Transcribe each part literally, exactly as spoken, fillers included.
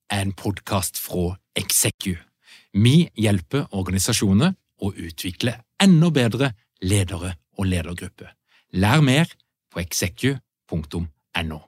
er en podcast fra Execu. Vi hjelper organisasjoner å utvikle enda bedre ledere og ledergrupper. Lær mer på execu punktum no.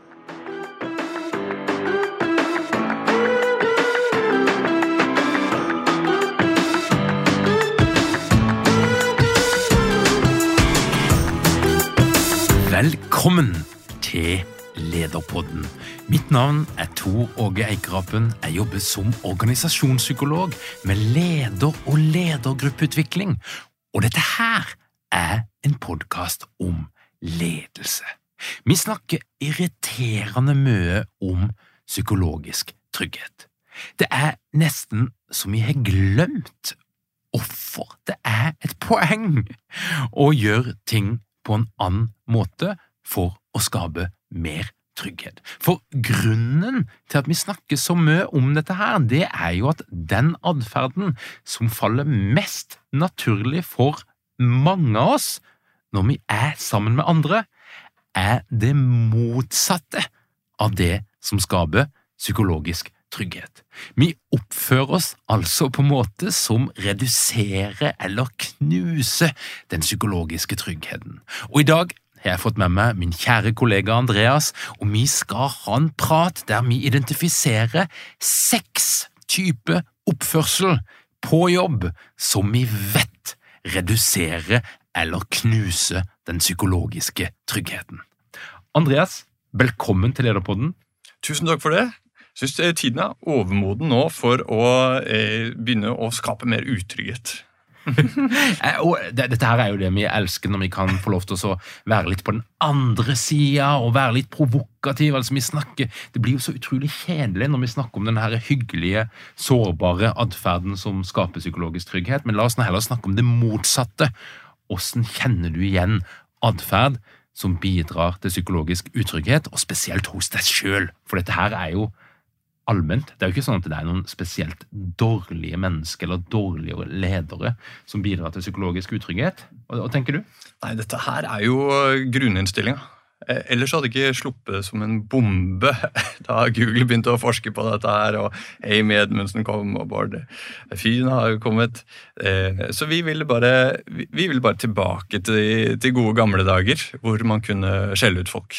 Velkommen til Lederpodden. Mitt navn er Tor Åge Eikerapen. Jeg jobber som organisasjonspsykolog med leder- og ledergruppeutvikling. Og dette her er en podcast om ledelse. Vi snakker irriterende mye om psykologisk trygghet. Det er nesten som vi har glemt hvorfor det er et poeng å gjøre ting på en annen måte for å skape mer trygghet. For grunnen til at vi snakker så mye om dette her, det er jo at den adferden som faller mest naturlig for mange av oss når vi er sammen med andre, er det motsatte av det som skaper psykologisk trygghet. Vi oppfører oss altså på en måte som reduserer eller knuser den psykologiske tryggheten. Og i dag har jeg fått med meg min kjære kollega Andreas, og vi skal ha en prat der vi identifiserer seks typer oppførsel på jobb som vi vet reduserer eller knuser den psykologiske tryggheten. Andreas, velkommen til Lederpodden. Tusen takk for det. Jeg synes tiden er overmoden nå for å eh, begynne å skape mer utrygghet. og dette her er jo det vi elsker når vi kan få lov til å være litt på den andre siden og være litt provokativ. Altså vi snakker, det blir jo så utrolig kjedelig når vi snakker om den her hyggelige, sårbare adferden som skaper psykologisk trygghet, men la oss nå heller snakke om det motsatte. Hvordan kjenner du igjen adferd som bidrar til psykologisk utrygghet, og spesielt hos deg selv? For dette her er jo allment. Det er jo ikke sånn at det er noen spesielt dårlige mennesker eller dårlige ledere som bidrar til psykologisk utrygghet. Hva, hva tenker du? Nei, dette her er jo grunninnstillinga. Eh, ellers hadde jeg ikke sluppet som en bombe da Google begynte å forske på dette her, og Amy Edmondson kom, og Bård Fyn har kommet. Eh, så vi ville bare, vi, vi ville bare tilbake til, til gode gamle dager, hvor man kunne skjelle ut folk.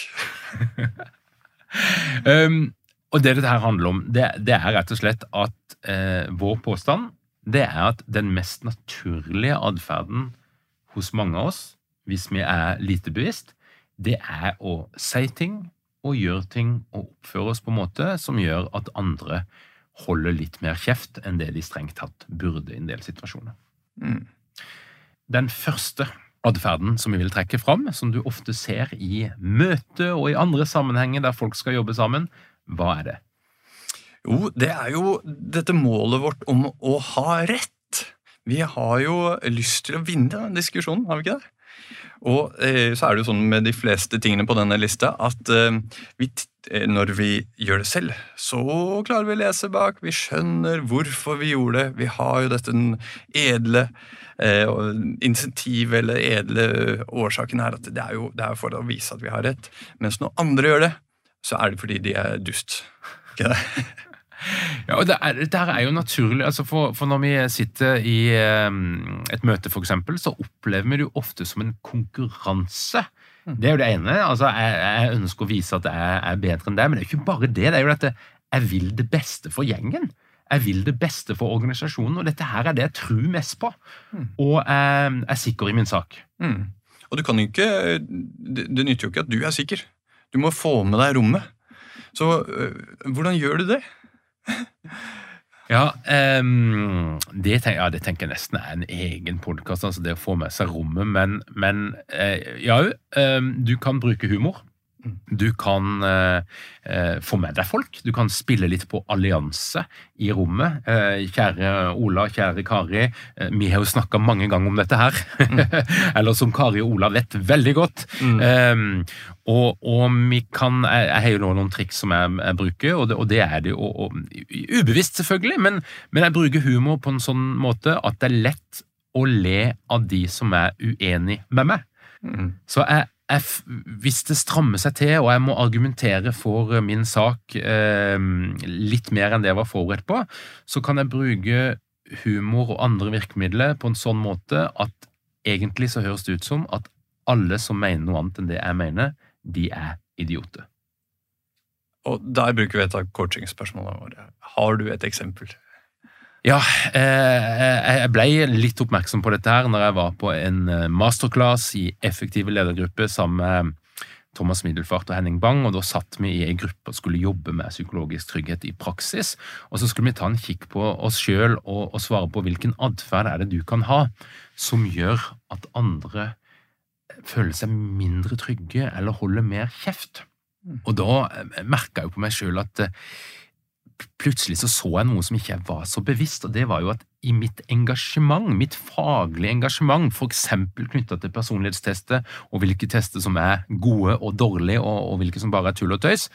um, Og det dette her handler om, det, det er rett og slett at eh, vår påstand, det er at den mest naturlige adferden hos mange av oss, hvis vi er lite bevisst, det er å si ting og gjøre ting og oppføre oss på en måte som gjør at andre holder litt mer kjeft enn det de strengt tatt burde i en del situasjoner. Mm. Den første adferden som vi vil trekke fram, som du ofte ser i møte og i andre sammenhenger der folk skal jobbe sammen, hva er det? Jo, det er jo dette målet vårt om å ha rett. Vi har jo lyst til å vinne den diskusjonen, har vi ikke det? Og eh, så er det jo sånn med de fleste tingene på denne lista, at eh, vi, eh, når vi gjør det selv, så klarer vi å lese bak, vi skjønner hvorfor vi gjorde det, vi har jo dette edle eh, insentiv eller edle årsaken her, at det er jo det er for å vise at vi har rett, mens når andre gjør det, så er det fordi de er dust. Ikke det? Ja, og det er, det er jo naturlig, altså for, for når vi sitter i um, et møte for eksempel, så opplever vi det jo ofte som en konkurranse. Det er jo det ene, altså jeg, jeg ønsker å vise at jeg er bedre enn det, men det er jo ikke bare det, det er jo dette, jeg vil det beste for gjengen. Jeg vil det beste for organisasjonen, og dette her er det jeg tror mest på, og jeg er sikker i min sak. Mm. Og du kan jo ikke, det, det nytter jo ikke at du er sikker. Du må få med deg rommet. Så øh, hvordan gjør du det? ja, um, det, tenk, ja, det tenker jeg nesten er en egen podcast, altså det å få med seg rommet, men, men uh, ja, um, du kan bruke humor. Du kan eh, få med deg folk, du kan spille litt på allianse i rommet. Eh, kjære Ola, kjære Kari, eh, vi har jo snakket mange ganger om dette her, eller som Kari og Ola vet veldig godt. Mm. Eh, og, og vi kan, jeg, jeg har jo noen triks som jeg, jeg bruker, og det, og det er det jo, og, ubevisst selvfølgelig, men, men jeg bruker humor på en sånn måte at det er lett å le av de som er uenig med meg. Mm. Så jeg, jeg, hvis det strammer seg til, og jeg må argumentere for min sak eh, litt mer enn det jeg var forberedt på, så kan jeg bruke humor og andre virkemidler på en sånn måte at egentlig så høres det ut som at alle som mener noe annet enn det jeg mener, de er idioter. Og der bruker vi et av coaching-spørsmålene våre. Har du et eksempel? Ja, eh, jeg ble litt oppmerksom på dette her når jeg var på en masterclass i effektive ledergrupper sammen med Thomas Middelfart og Henning Bang, og da satt vi i en gruppe og skulle jobbe med psykologisk trygghet i praksis, og så skulle vi ta en kikk på oss selv og, og svare på hvilken adferd er det du kan ha som gjør at andre føler seg mindre trygge eller holder mer kjeft. Og da merket jeg jo på meg selv at plutselig så så jeg noe som ikke var så bevisst, og det var jo at i mitt engasjement, mitt faglige engasjement, for eksempel knyttet til personlighetstester, og hvilke tester som er gode og dårlige, og, og hvilke som bare er tull og tøys,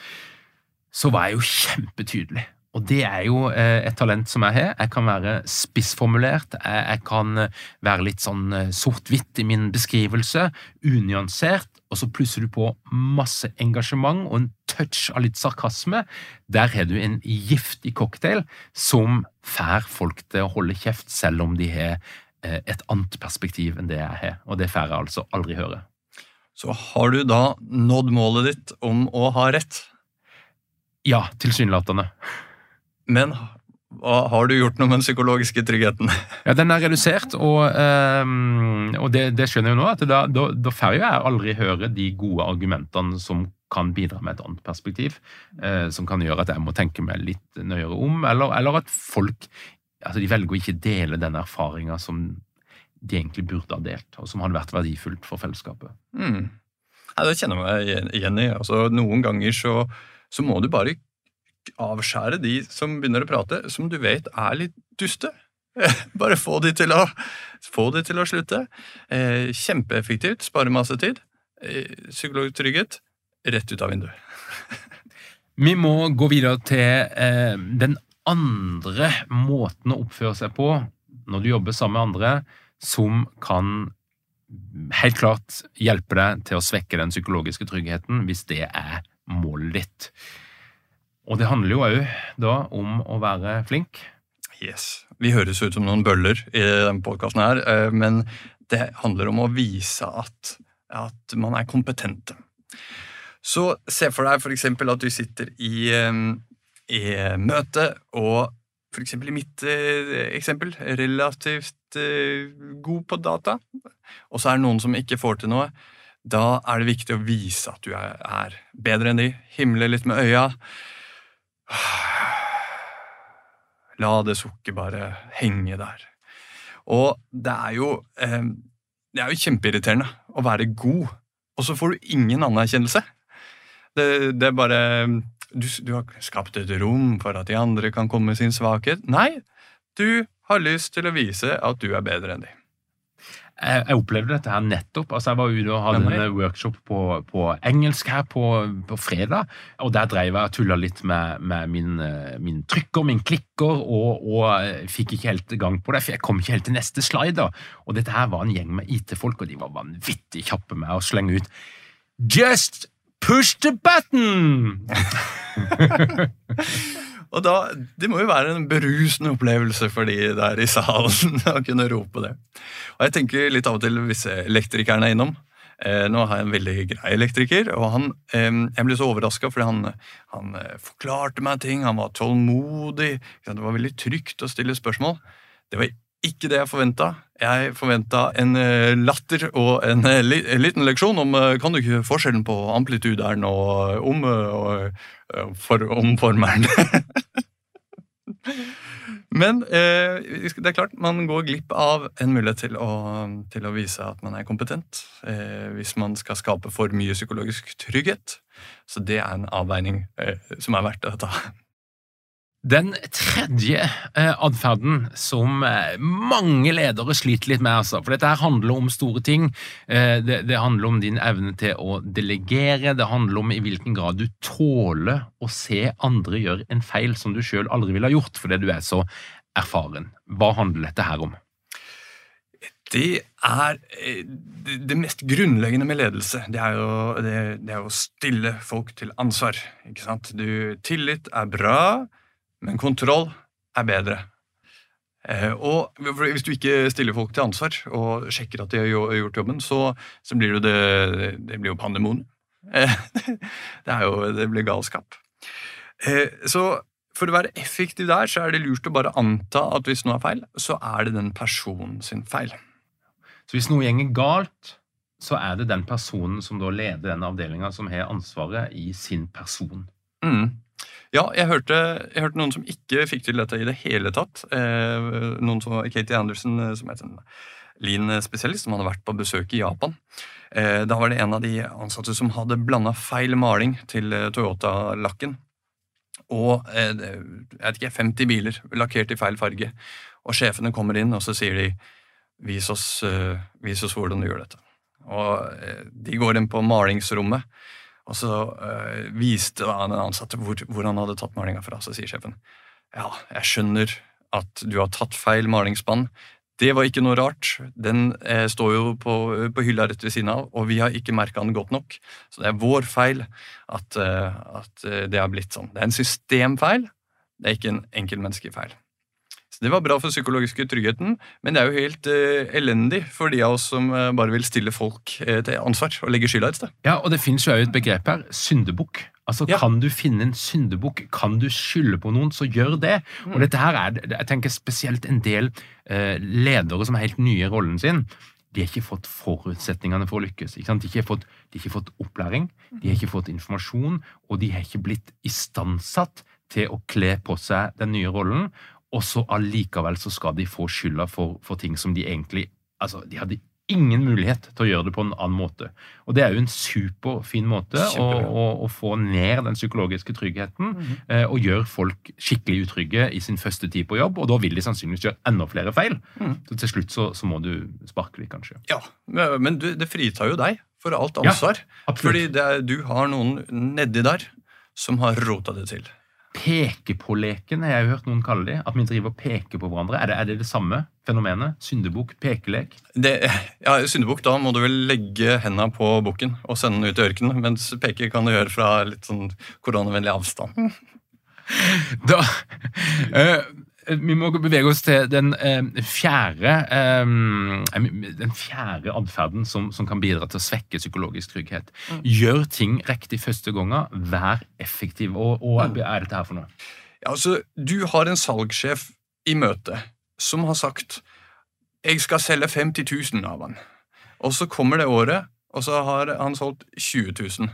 så var jeg jo kjempetydelig. Og det er jo et talent som jeg har. Jeg kan være spissformulert, jeg, jeg kan være litt sånn sort-hvitt i min beskrivelse, unyansert, og så plusser du på masse engasjement og en touch av litt sarkasme. Der har du en giftig cocktail som får folk til å holde kjeft, selv om de har et annet perspektiv enn det jeg har. Og det får jeg altså aldri høre. Så har du da nådd målet ditt om å ha rett? Ja, tilsynelatende. Men har du gjort noe med den psykologiske tryggheten? Ja, den er redusert, og, um, og det, det skjønner jeg jo nå, at da, da, da får jeg aldri høre de gode argumentene som kan bidra med et annet perspektiv, uh, som kan gjøre at jeg må tenke meg litt nøyere om, eller, eller at folk, altså de velger å ikke dele den erfaringen som de egentlig burde ha delt, og som hadde vært verdifullt for fellesskapet. Mm. Ja, det kjenner jeg meg igjen i. Altså, noen ganger så, så må du bare avskjære de som begynner å prate, som du vet er litt duste. Bare få de til å, få de til å slutte. Eh, kjempeeffektivt, spare masse tid. Eh, psykologisk trygghet, rett ut av vinduet. Vi må gå videre til eh, den andre måten å oppføre seg på når du jobber sammen med andre, som kan helt klart hjelpe deg til å svekke den psykologiske tryggheten, hvis det er målet ditt. Og det handler jo også da om å være flink. Yes. Vi høres ut som noen bøller i denne podcasten her, men det handler om å vise at, at man er kompetente. Så se for deg for eksempel at du sitter i, i møte, og for eksempel i mitt eksempel, relativt god på data, og så er det noen som ikke får til noe. Da er det viktig å vise at du er, er bedre enn de, himle litt med øya, la det sukket bare henge der. Og det er jo, eh, det er jo kjempeirriterende å være god, og så får du ingen anerkjennelse. Det, det er bare, du, du har skapt et rom for at de andre kan komme med sin svakhet. Nei, du har lyst til å vise at du er bedre enn de. Jeg, jeg opplevde dette her nettopp. Altså, jeg var ute og hadde en workshop på, på engelsk her på, på fredag, og der drev jeg og tullet litt med, med min, min trykker, min klikker, og, og fikk ikke helt gang på det, for jeg kom ikke helt til neste slide da. Og dette her var en gjeng med I T-folk, og de var vanvittig kjappe med å slenge ut «Just push the button!» Og da, det må jo være en berusende opplevelse for de der i salen å kunne rope det. Og jeg tenker litt av og til hvis elektrikeren er innom. Eh, nå har jeg en veldig grei elektriker, og han, eh, jeg ble så overrasket fordi han, han forklarte meg ting, han var tålmodig, det var veldig trygt å stille spørsmål. Det var ikke det jeg forventet. Jeg forventet en eh, latter og en, eh, li, en liten leksjon om, eh, kan du ikke forskjellen på amplituderen og om, og, for omformeren. Men eh, det er klart, man går glipp av en mulighet til å, til å vise at man er kompetent, eh, hvis man skal skape for mye psykologisk trygghet. Så det er en avveining eh, som er verdt å ta. Den tredje eh, adferden som eh, mange ledere sliter litt med, altså, for dette her handler om store ting, eh, det, det handler om din evne til å delegere, det handler om i hvilken grad du tåler å se andre gjøre en feil som du selv aldri ville ha gjort, fordi du er så erfaren. Hva handler dette her om? Det er det mest grunnleggende med ledelse. Det er jo, det, det er jo å stille folk til ansvar. Ikke sant? Du, tillit er bra, men kontroll er bedre. Eh, og hvis du ikke stiller folk til ansvar og sjekker at de har gjort jobben, så, så blir det, det blir jo pandemon. Eh, det, er jo, det blir galskap. Eh, så for å være effektiv der, så er det lurt å bare anta at hvis noe er feil, så er det den personen sin feil. Så hvis noe gjenger galt, så er det den personen som da leder den avdelingen som har ansvaret i sin person. Mm. Ja, jeg hørte, jeg hørte noen som ikke fikk til dette i det hele tatt. Eh, noen som Katie Anderson, som er en lean-spesialist, som hadde vært på besøk i Japan. Eh, da var det en av de ansatte som hadde blandet feil maling til Toyota-lakken. Og eh, jeg vet ikke, femti biler lakkert i feil farge. Og sjefene kommer inn, og så sier de Vis oss, uh, vis oss hvordan du gjør dette. Og uh, de går inn på malingsrommet, og så uh, viste han en ansatte hvor, hvor han hadde tatt malingen fra, så sier sjefen, ja, jeg skjønner at du har tatt feil malingsspann. Det var ikke noe rart. Den uh, står jo på, på hylla rett ved siden av, og vi har ikke merket den godt nok. Så det er vår feil at, uh, at det har blitt sånn. Det er en systemfeil, det er ikke en enkeltmenneskefeil. Det var bra for psykologiske tryggheten, men det er jo helt uh, elendig for de av oss som uh, bare vil stille folk uh, til ansvar og legge skylda et sted. Ja, og det finnes jo et begrep her, syndebukk. Altså, ja. Kan du finne en syndebukk, kan du skylde på noen, så gjør det. Mm. Og dette her er, jeg tenker spesielt en del uh, ledere som er helt nye i rollen sin, de har ikke fått forutsetningene for å lykkes. Ikke sant? De, har ikke fått, de har ikke fått opplæring, de har ikke fått informasjon, og de har ikke blitt istandsatt til å kle på seg den nye rollen, og så allikevel så skal de få skylda for, for ting som de egentlig, altså de hadde ingen mulighet til å gjøre det på en annen måte. Og det er jo en superfin måte å, å, å få ned den psykologiske tryggheten, mm-hmm. eh, og gjøre folk skikkelig utrygge i sin første tid på jobb, og da vil de sannsynligvis gjøre enda flere feil. Mm. Så til slutt så, så må du sparke litt, kanskje. Ja, men du, det fritar jo deg for alt ansvar. Ja, fordi det er, du har noen nedi der som har rotet det til. Peke på leken, har jeg hørt noen kalle det, at vi driver og peker på hverandre. Er det er det, det samme fenomenet? Syndebukk, pekelek? Det, ja, syndebukk, da må du vel legge hendene på bukken og sende den ut i ørkenen, mens peke kan du gjøre fra litt sånn koronavennlig avstand. Da, øh, vi må bevege oss til den øh, fjerde, øh, den fjerde adferden som, som kan bidra til å svekke psykologisk trygghet. Mm. Gjør ting riktig første gangen, vær effektiv. Og, og hva er dette her for noe? Ja, altså, du har en salgssjef i møte som har sagt, jeg skal selge femti tusen av han. Og så kommer det året, og så har han solgt tjue tusen.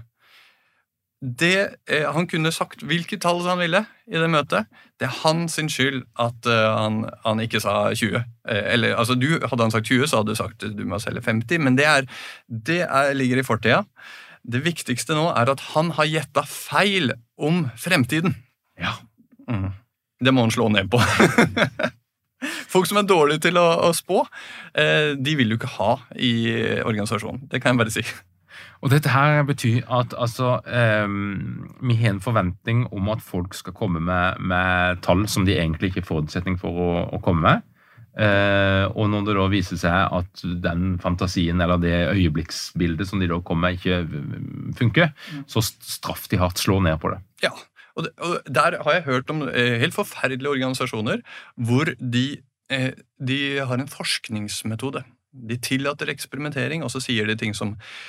Det, eh, han kunne sagt hvilket tall han ville i det møtet. Det er hans skyld at uh, han, han ikke sa tjue. Eh, eller, altså, du, hadde han sagt tjue, så hadde du sagt du må selge femti, men det, er, det er, ligger i fortida. Det viktigste nå er at han har gjettet feil om fremtiden. Ja. Mm. Det må han slå ned på. Folk som er dårlige til å, å spå, eh, de vil du ikke ha i organisasjonen. Det kan jeg bare si. Og dette her betyr at altså, eh, vi har en forventning om at folk skal komme med, med tall som de egentlig ikke har forutsetning for å, å komme med. Eh, og når det da viser seg at den fantasien eller det øyeblikksbildet som de da kommer med ikke funker, mm. så straff de hardt, slå ned på det. Ja, og, det, og der har jeg hørt om eh, helt forferdelige organisasjoner hvor de, eh, de har en forskningsmetode. De tillater eksperimentering, og så sier de ting som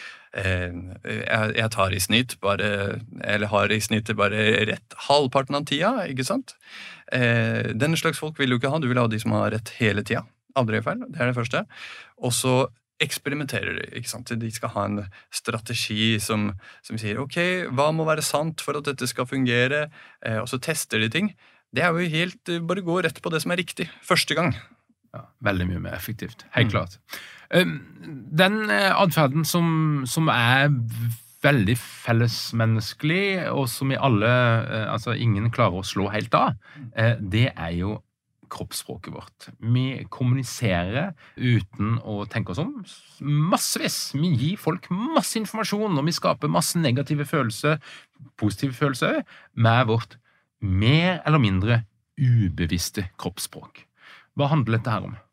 jeg tar i snitt bare, eller har i snitt bare rett halvparten av tida, ikke sant? Denne slags folk vil du ikke ha, du vil ha de som har rett hele tida. Aldri er feil, det er det første. Og så eksperimenterer de, ikke sant? De skal ha en strategi som, som sier, ok, hva må være sant for at dette skal fungere? Og så tester de ting. Det er jo helt, bare gå rett på det som er riktig, første gang. Ja, veldig mye mer effektivt, helt mm. klart. Den adferden som, som er veldig fellesmenneskelig, og som i alle, altså ingen klarer å slå helt av, det er jo kroppsspråket vårt. Vi kommuniserer uten å tenke oss om massevis. Vi gir folk masse informasjon, og vi skaper masse negative følelser, positive følelser, med vårt mer eller mindre ubevisste kroppsspråk. Hva handler dette her om?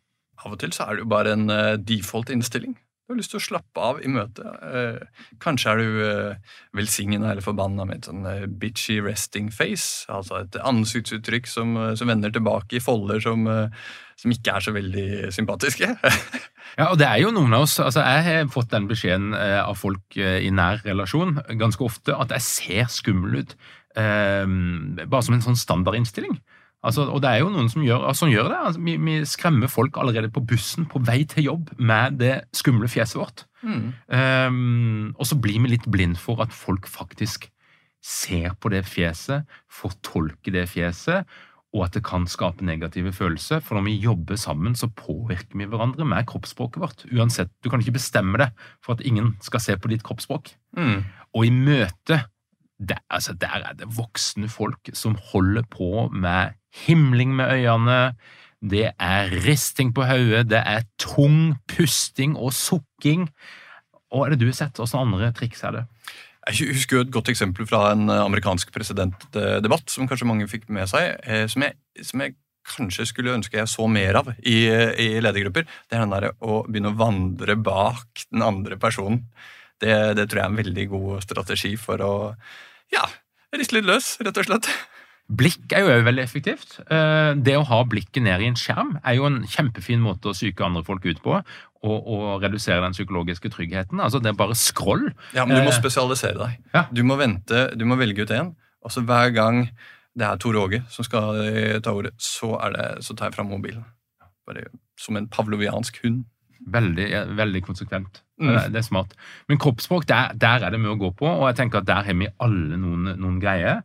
av og til så er det jo bare en uh, default-innstilling. Du har lyst til å slappe av i møtet. Uh, kanskje er du uh, velsignet eller forbannet med et sånn uh, bitchy resting face, altså et ansiktsuttrykk som, uh, som vender tilbake i folder som, uh, som ikke er så veldig sympatiske. Ja, og det er jo noen av oss, altså jeg har fått den beskjeden uh, av folk uh, i nær relasjon ganske ofte, at jeg ser skummel ut, uh, bare som en sånn standardinnstilling. Altså, og det er jo noen som gjør, som gjør det. Altså, vi, vi skremmer folk allerede på bussen på vei til jobb med det skumle fjeset vårt. Mm. Um, og så blir vi litt blind for at folk faktisk ser på det fjeset, fortolker det fjeset, og at det kan skape negative følelser. For når vi jobber sammen, så påvirker vi hverandre med kroppsspråket vårt. Uansett, du kan ikke bestemme det for at ingen skal se på ditt kroppsspråk. Mm. Og i møte, der, altså, der er det voksne folk som holder på med himling med øynene, det er risting på hodet, det er tung pusting og sukking. Og er det du har sett? Hvordan andre triks er det? Jeg husker jo et godt eksempel fra en amerikansk presidentdebatt, som kanskje mange fikk med seg, som jeg, som jeg kanskje skulle ønske jeg så mer av i, i ledergrupper. Det er den der å begynne å vandre bak den andre personen. Det, det tror jeg er en veldig god strategi for å, ja, riste litt løs, rett og slett. Blikk er jo også veldig effektivt. Det å ha blikket ned i en skjerm er jo en kjempefin måte å psyke andre folk ut på, og, og redusere den psykologiske tryggheten. Altså, det er bare scroll. Ja, men du må spesialisere deg. Ja. Du må vente, du må velge ut en, og så hver gang det er Tor Åge som skal ta ordet, så, er det, så tar jeg frem mobilen. Bare som en pavloviansk hund. Veldig, veldig konsekvent. Mm. Det er smart. Men kroppsspråk, der, der er det mye å gå på, og jeg tenker at der har vi alle noen, noen greier.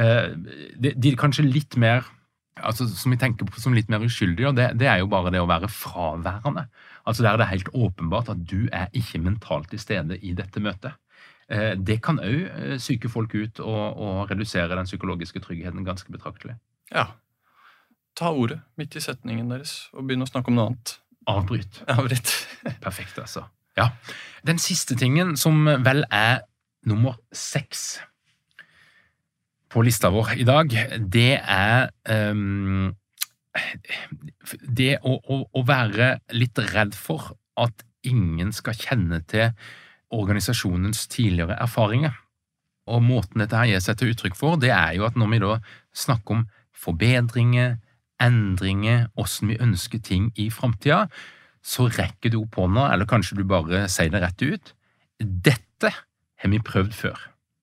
De, de er kanskje litt mer, altså som vi tenker på som litt mer uskyldige, det, det er jo bare det å være fraværende. Altså der er det helt åpenbart at du er ikke mentalt til stede i dette møtet. Det kan også psyke folk ut og, og redusere den psykologiske tryggheten ganske betraktelig. Ja. Ta ordet midt i setningen deres og begynne å snakke om noe annet. Avbryt. Avbryt. Perfekt, altså. Ja. Den siste tingen som vel er nummer seks på lista vår i dag, det er um, det å, å, å være litt redd for at ingen skal kjenne til organisasjonens tidligere erfaringer. Og måten dette her gir seg til uttrykk for, det er jo at når vi da snakker om forbedringer, endringer, hvordan vi ønsker ting i fremtiden, så rekker du opp hånda, eller kanskje du bare sier det rett ut. Dette har vi prøvd før.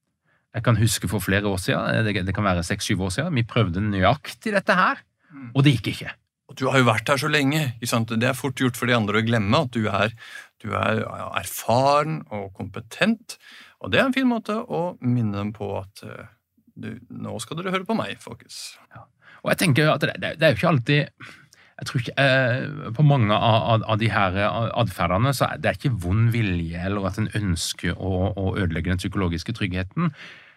Jeg kan huske for flere år siden, det, det kan være seks syv år siden, vi prøvde nøyaktig dette her, og det gikk ikke. Og du har jo vært her så lenge, ikke sant? Det er fort gjort for de andre å glemme at du er, du er erfaren og kompetent, og det er en fin måte å minne dem på at du, nå skal dere høre på meg, folkens. Ja. Og jeg tenker at det, det er jo ikke alltid, jeg tror ikke, eh, på mange av, av de her adferdene, så er det ikke vond vilje, eller at en ønsker å, å ødelegge den psykologiske tryggheten,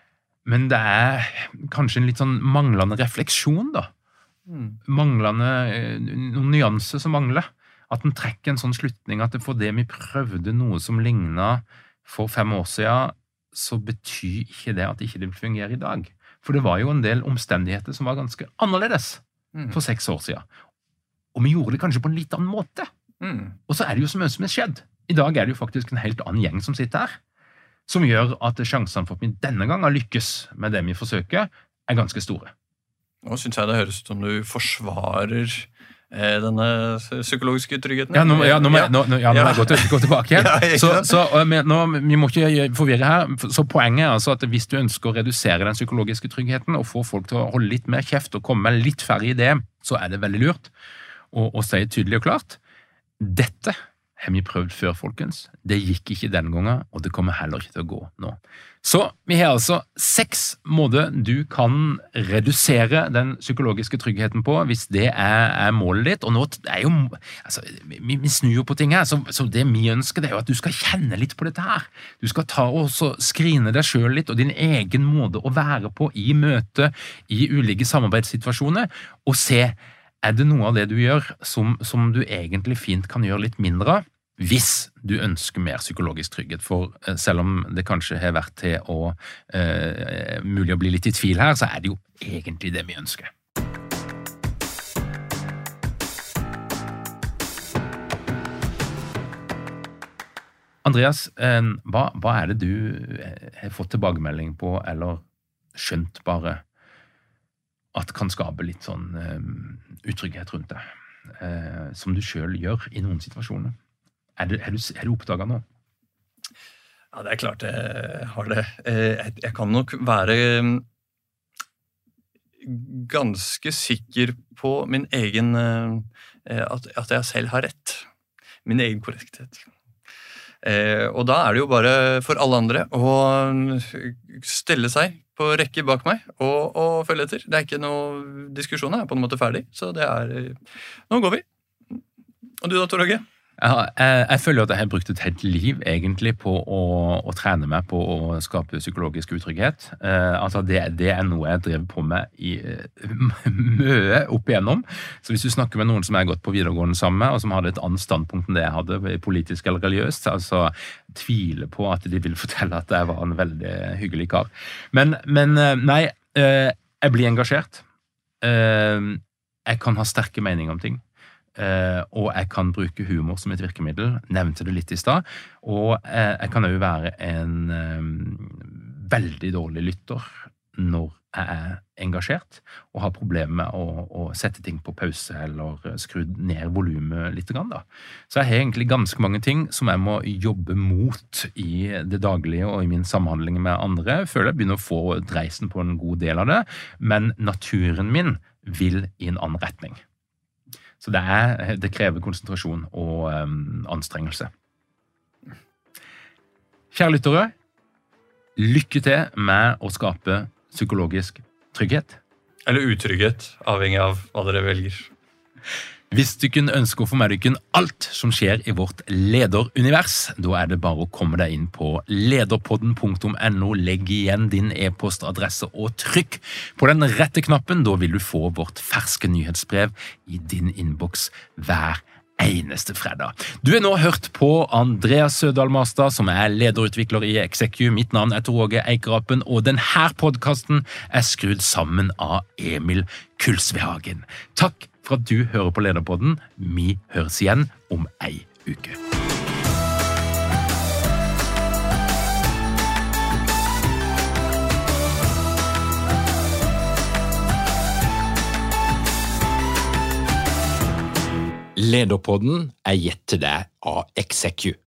men det er kanskje en litt sånn manglende refleksjon da. Mm. Manglende, noen nyanser som mangler. At en trekker en sånn slutning at for det vi prøvde noe som lignet for fem år siden, så betyr ikke det at ikke det vil fungere i dag. For det var jo en del omstendigheter som var ganske annerledes mm. for seks år siden. Og vi gjorde det kanskje på en litt annen måte. Mm. Og så er det jo så mye som er skjedd. I dag er det jo faktisk en helt annen gjeng som sitter her, som gjør at sjansene for at vi denne gangen lykkes med det vi forsøker, er ganske store. Nå synes jeg det høres ut som du forsvarer eh, denne psykologiske tryggheten. Ja, nå, ja, nå må jeg, nå, ja, nå må jeg gå, til, gå tilbake igjen. Ja, så, så nå, vi må ikke forvirre her. Så poenget er altså at hvis du ønsker å redusere den psykologiske tryggheten og få folk til å holde litt mer kjeft og komme med litt færre idé, så er det veldig lurt å, å si tydelig og klart. Dette har vi prøvd før, folkens. Det gikk ikke denne gangen, og det kommer heller ikke til å gå nå. Så vi har altså seks måter du kan redusere den psykologiske tryggheten på, hvis det er, er målet ditt. Og nå er jo, altså, vi, vi snur jo på ting her, så, så det vi ønsker det er jo at du skal kjenne litt på dette her. Du skal ta og så skrine deg selv litt, og din egen måte å være på i møte, i ulike samarbeidssituasjoner, og se, er det noe av det du gjør som, som du egentlig fint kan gjøre litt mindre av, hvis du ønsker mer psykologisk trygghet? For selv om det kanskje har vært til å eh, mulig å bli litt i tvil her, så er det jo egentlig det vi ønsker. Andreas, hva, hva er det du har fått tilbakemelding på, eller skjønt bare, at kan skape litt sånn um, utrygghet rundt deg, uh, som du selv gjør i noen situasjoner? Er det, er du, er du oppdaget nå? Ja, det er klart jeg har det. Jeg, jeg kan nok være ganske sikker på min egen, at, at jeg selv har rett. Min egen korrekthet. Og da er det jo bare for alle andre å stelle seg på rekke bak meg og, og følge etter. Det er ikke noe diskusjon, jeg er på en måte ferdig, så det er, nå går vi. Og du da, Tor Åge? Ja, jeg, jeg føler at jeg har brukt et helt liv egentlig på å, å trene meg på å skape psykologisk utrygghet. Eh, altså det, det er noe jeg drev på med i mye opp igjennom. Så hvis du snakker med noen som jeg har gått på videregående sammen med, og som hadde et annet standpunkt enn det jeg hadde, politisk eller religiøst, altså tviler på at de vil fortelle at jeg var en veldig hyggelig kar. Men, men nei, eh, jeg blir engasjert. Eh, jeg kan ha sterke meninger om ting. Uh, og jeg kan bruke humor som et virkemiddel, nevnte det litt i sted, og uh, jeg kan også være en um, veldig dårlig lytter når jeg er engasjert, og har problemer med å, å sette ting på pause, eller skru ned volumet litt grann da. Så jeg har egentlig ganske mange ting som jeg må jobbe mot i det daglige, og i min samhandling med andre. Jeg føler jeg begynner å få dreisen på en god del av det, men naturen min vil i en annen retning. Så det, er, det krever konsentrasjon og um, anstrengelse. Kjære lyttere, lykke til med å skape psykologisk trygghet. Eller utrygghet, avhengig av hva dere velger. Hvis du kunne ønske å få med deg alt som skjer i vårt lederunivers, da er det bare å komme deg inn på lederpodden punktum no, legg igjen din e-postadresse og trykk på den rette knappen, da vil du få vårt ferske nyhetsbrev i din innboks hver eneste fredag. Du har nå hørt på Andreas Sødal Mastad, som er lederutvikler i Execu. Mitt navn er Tor Åge Eikerapen, og denne podcasten er skrudd sammen av Emil Kulsvehagen. Takk for at du hører på Lederpodden. Vi høres igjen om ei uke. Lederpodden er gitt til deg av Execu.